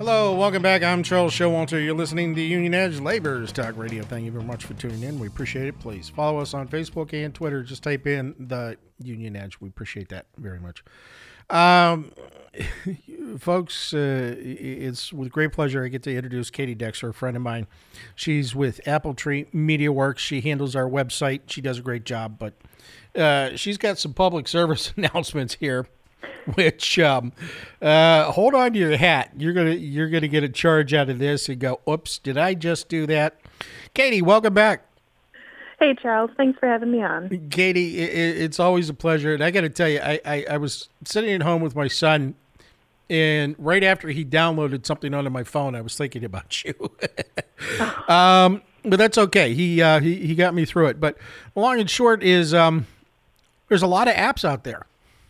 Hello, welcome back. I'm Charles Showalter. You're listening to Union Edge Laborers Talk Radio. Thank you very much for tuning in. We appreciate it. Please follow us on Facebook and Twitter. Just type in the Union Edge. We appreciate that very much. Folks, it's with great pleasure I get to introduce Katie Dexter, a friend of mine. She's with Apple Tree Media Works. She handles our website. She does a great job, but she's got some public service announcements here. Which hold on to your hat. You're gonna get a charge out of this and go, oops, did I just do that? Katie, welcome back. Hey Charles, thanks for having me on. Katie, it's always a pleasure. And I got to tell you, I was sitting at home with my son, and right after he downloaded something onto my phone, I was thinking about you. But that's okay. He got me through it. But long and short is there's a lot of apps out there.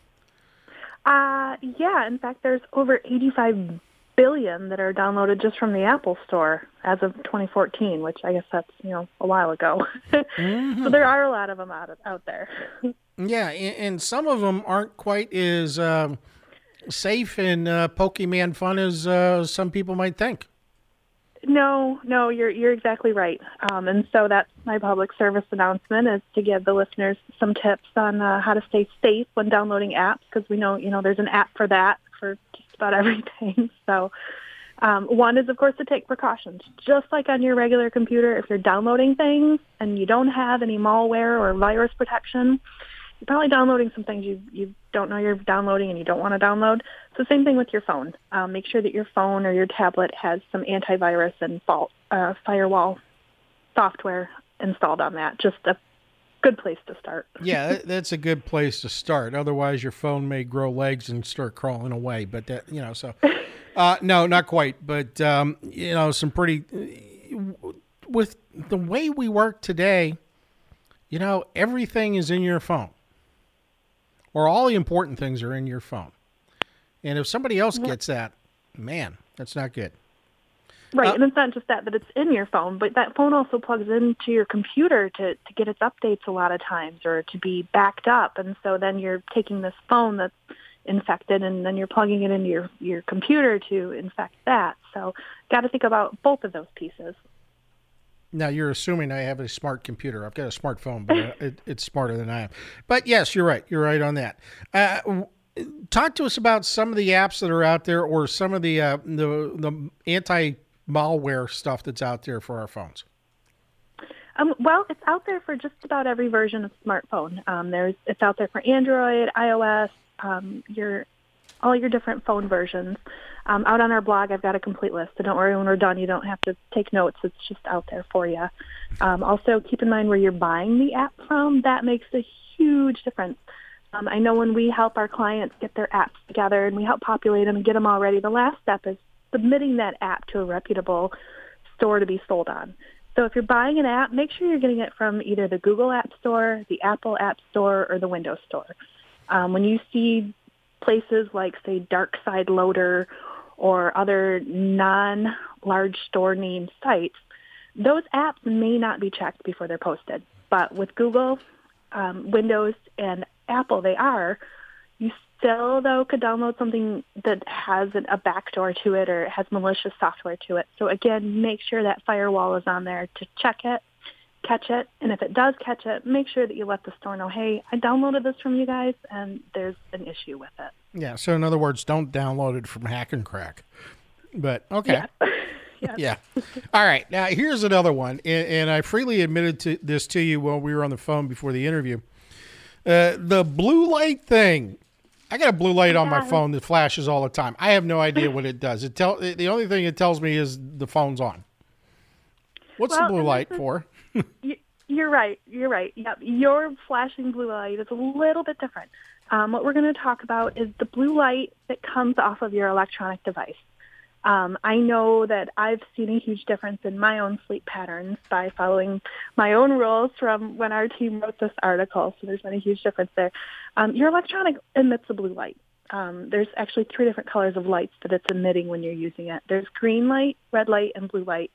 Yeah, in fact, there's over 85 billion that are downloaded just from the Apple Store as of 2014, which I guess that's, a while ago. Mm-hmm. So there are a lot of them out there. Yeah, and some of them aren't quite as safe and Pokemon fun as some people might think. No, you're exactly right. And so that's my public service announcement, is to give the listeners some tips on how to stay safe when downloading apps, because we know, there's an app for that for just about everything. So one is, of course, to take precautions. Just like on your regular computer, if you're downloading things and you don't have any malware or virus protection, you're probably downloading some things you don't know you're downloading and you don't want to download. So same thing with your phone. Make sure that your phone or your tablet has some antivirus and firewall software installed on that. Just a good place to start. Yeah, that's a good place to start. Otherwise, your phone may grow legs and start crawling away. But that, so no, not quite. But some pretty with the way we work today. Everything is in your phone. Or all the important things are in your phone. And if somebody else gets that, man, that's not good. Right, and it's not just that it's in your phone, but that phone also plugs into your computer to get its updates a lot of times, or to be backed up. And so then you're taking this phone that's infected, and then you're plugging it into your computer to infect that. So got to think about both of those pieces. Now, you're assuming I have a smart computer. I've got a smartphone, but it's smarter than I am. But yes, you're right. You're right on that. Talk to us about some of the apps that are out there, or some of the anti-malware stuff that's out there for our phones. Well, it's out there for just about every version of smartphone. It's out there for Android, iOS, all your different phone versions. Out on our blog, I've got a complete list. So don't worry, when we're done, you don't have to take notes. It's just out there for you. Also, keep in mind where you're buying the app from. That makes a huge difference. I know when we help our clients get their apps together and we help populate them and get them all ready, the last step is submitting that app to a reputable store to be sold on. So if you're buying an app, make sure you're getting it from either the Google App Store, the Apple App Store, or the Windows Store. When you see places like, say, Dark Side Loader or other non-large store name sites, those apps may not be checked before they're posted. But with Google, Windows, and Apple, they are. You still, though, could download something that has a backdoor to it, or has malicious software to it. So again, make sure that firewall is on there to check it, catch it, and if it does catch it, make sure that you let the store know, hey, I downloaded this from you guys, and there's an issue with it. Yeah, so in other words, don't download it from Hack and Crack. But, okay. Yeah. Yeah. All right, now here's another one, and I freely admitted this to you while we were on the phone before the interview. The blue light thing. I got a blue light on my phone that flashes all the time. I have no idea what it does. The only thing it tells me is the phone's on. What's the blue light for? You're right. Yep. Your flashing blue light is a little bit different. What we're going to talk about is the blue light that comes off of your electronic device. I know that I've seen a huge difference in my own sleep patterns by following my own rules from when our team wrote this article. So there's been a huge difference there. Your electronic emits a blue light. There's actually 3 different colors of lights that it's emitting when you're using it. There's green light, red light, and blue light.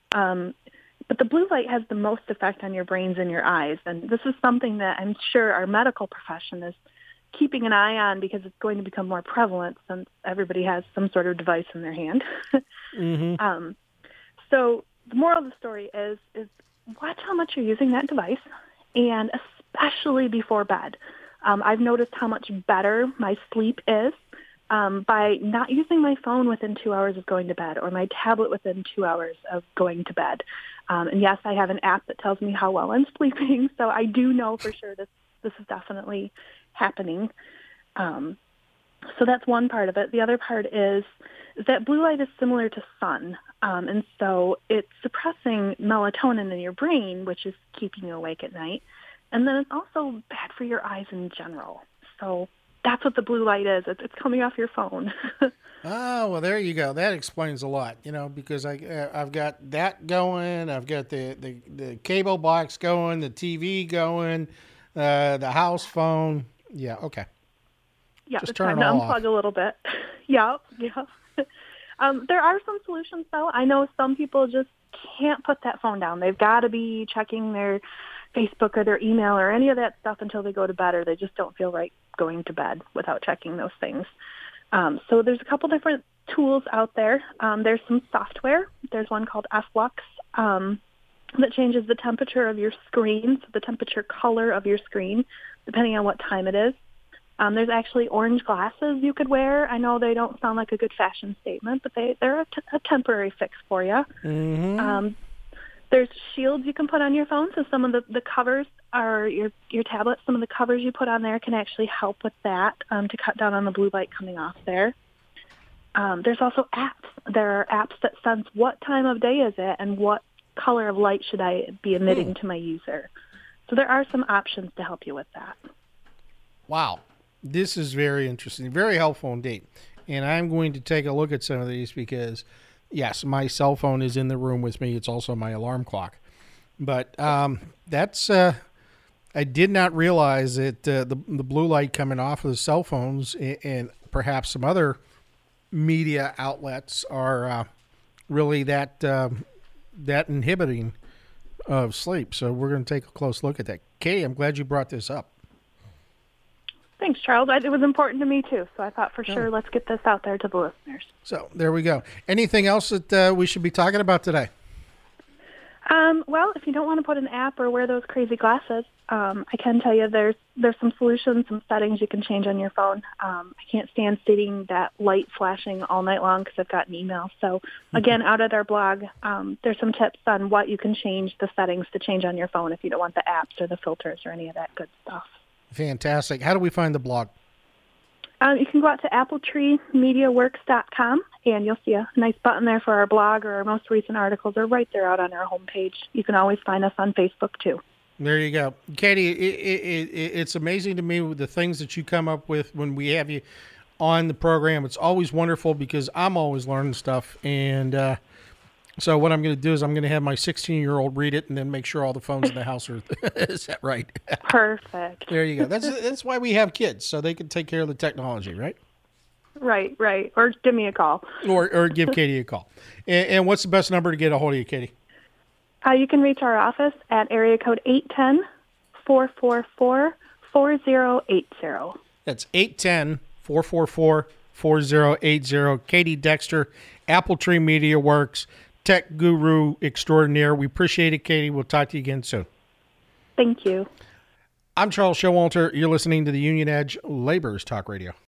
But the blue light has the most effect on your brains and your eyes. And this is something that I'm sure our medical profession is keeping an eye on because it's going to become more prevalent since everybody has some sort of device in their hand. Mm-hmm. So the moral of the story is watch how much you're using that device, and especially before bed. I've noticed how much better my sleep is by not using my phone within 2 hours of going to bed or my tablet within 2 hours of going to bed. And yes, I have an app that tells me how well I'm sleeping, so I do know for sure this is definitely happening. So that's one part of it. The other part is that blue light is similar to sun, and so it's suppressing melatonin in your brain, which is keeping you awake at night. And then it's also bad for your eyes in general. So that's what the blue light is. It's coming off your phone. Oh, well, there you go. That explains a lot, because I've got that going. I've got the cable box going, the TV going, the house phone. Yeah, okay. Yeah, just it's turn time it to all unplug off. a little bit. Yeah. There are some solutions, though. I know some people just can't put that phone down. They've got to be checking their Facebook or their email or any of that stuff until they go to bed, or they just don't feel right going to bed without checking those things. So there's a couple different tools out there. There's some software. There's one called Flux that changes the temperature of your screen, so the temperature color of your screen, depending on what time it is. There's actually orange glasses you could wear. I know they don't sound like a good fashion statement, but they're a temporary fix for you. Mm-hmm. There's shields you can put on your phone, so some of the covers are your tablet. Some of the covers you put on there can actually help with that to cut down on the blue light coming off there. There's also apps. There are apps that sense what time of day is it and what color of light should I be emitting to my user. So there are some options to help you with that. Wow. This is very interesting, very helpful indeed. And I'm going to take a look at some of these because, yes, my cell phone is in the room with me. It's also my alarm clock. But that's I did not realize that the blue light coming off of the cell phones and perhaps some other media outlets are really that inhibiting of sleep. So we're going to take a close look at that. Katie, I'm glad you brought this up. Thanks, Charles. It was important to me, too, so I thought for sure let's get this out there to the listeners. So there we go. Anything else that we should be talking about today? Well, if you don't want to put an app or wear those crazy glasses, I can tell you there's some solutions, some settings you can change on your phone. I can't stand seeing that light flashing all night long because I've got an email. So, again, out at our blog, there's some tips on what you can change, the settings to change on your phone if you don't want the apps or the filters or any of that good stuff. Fantastic. How do we find the blog? You can go out to appletreemediaworks.com, and you'll see a nice button there for our blog, or our most recent articles are right there out on our homepage. You can always find us on Facebook, too. There you go. Katie, it's amazing to me with the things that you come up with when we have you on the program. It's always wonderful because I'm always learning stuff. And so what I'm going to do is I'm going to have my 16-year-old read it and then make sure all the phones in the house are. Is that right? Perfect. There you go. That's why we have kids, so they can take care of the technology, right? Right. Or give me a call. Or give Katie a call. And what's the best number to get a hold of you, Katie? You can reach our office at area code 810-444-4080. That's 810-444-4080. Katie Dexter, Apple Tree Media Works, tech guru extraordinaire. We appreciate it, Katie. We'll talk to you again soon. Thank you. I'm Charles Showalter. You're listening to the Union Edge Laborers Talk Radio.